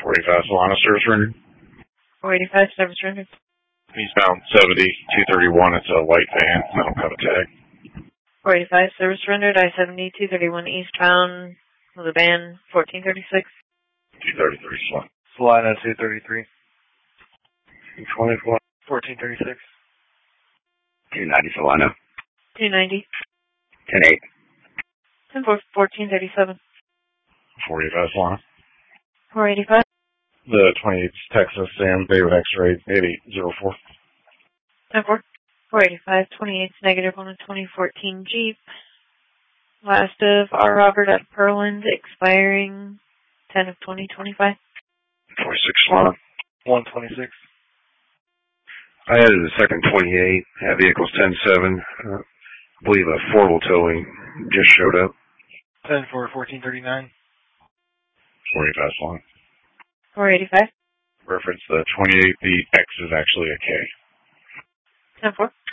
45 Solana service rendered. 485 service rendered. Eastbound 70, 231. It's a white van, metal cover tag. 485 service rendered. I-70, 231 eastbound with a van, 1436. 233 Solana. Solana 233. 224. 1436. 290 Solana. 290. 10-8. 10-4, 1437. 485 Solana. 485. The 28th Texas Sam David X-ray 8804. 10-4. 485, 28's negative on a 2014 Jeep. Last of R. Robert at Pearland, expiring 10 of 2025. 46 Solana. 126. I added a second 28. That vehicle's 10-7. I believe a affordable towing just showed up. 10-4, 1439. 485 Solana. 485. Reference the 28. The X is actually a K. 10-4.